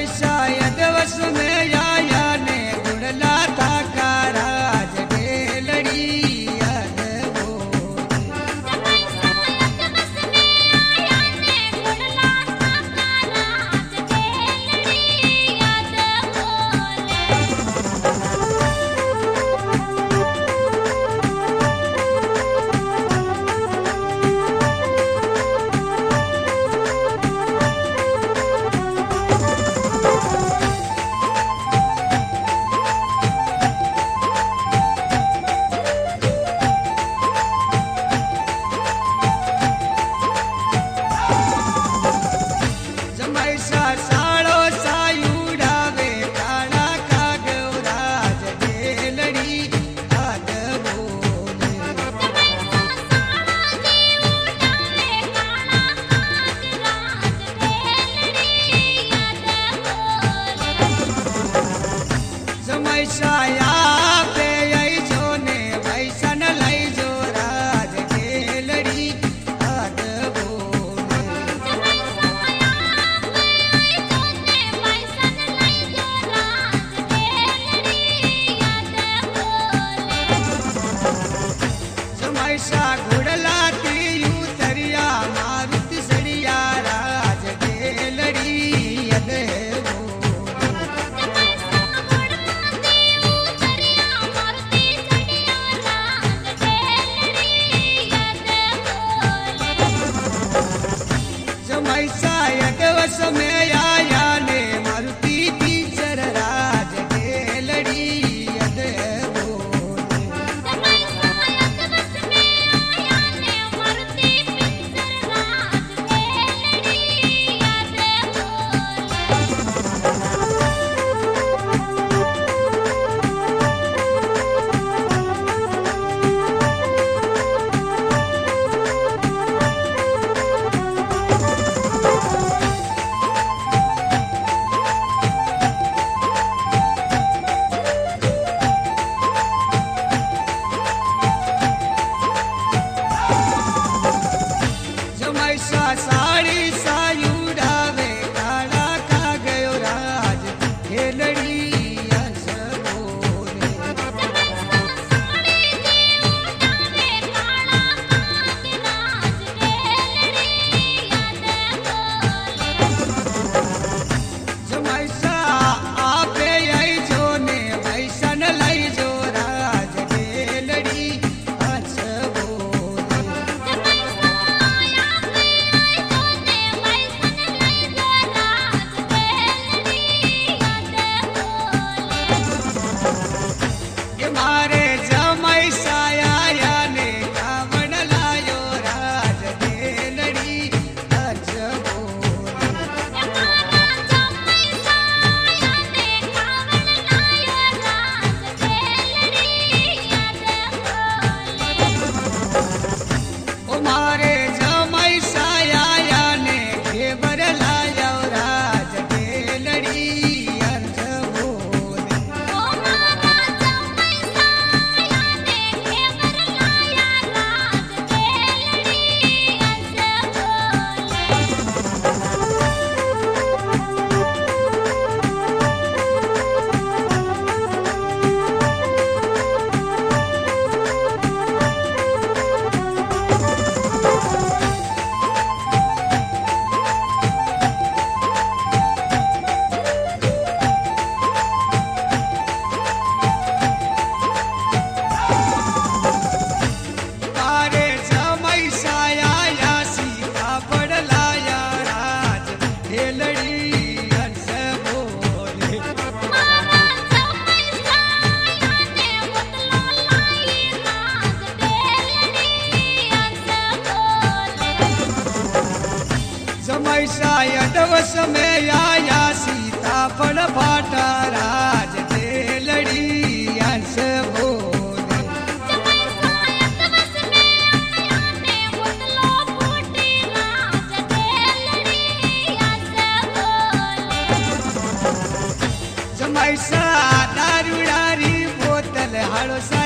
शायद वस में आया ने गुड़ला था का राज ढेलड़ी याद शाया पे आई जो ने वैसन लाई जो राज ढेलड़ी याद जमैसा घुड़लाती उतरिया मारुति सड़िया राज ढेलड़ी याद शायद वस में आया ने मारुति टीचर राज ढेलड़ी याद साड़ी सायुड़ावे काला का गयो राज ढेलड़ी हंस बोले जमैसा आपे आई जो ने वैसन लाई जो राज ढेलड़ी हंस मारे जमाई साया ने कावड़ लायो राज ढेलड़ी हंस बोले मारे जमाई साया ने घेवर लायो राज ढेलड़ी हंस बोले शायद वस में आया सीताफल फाटा राज ढेलड़ी हंस बोले जमैसा दारूडारी बोतल हड़ो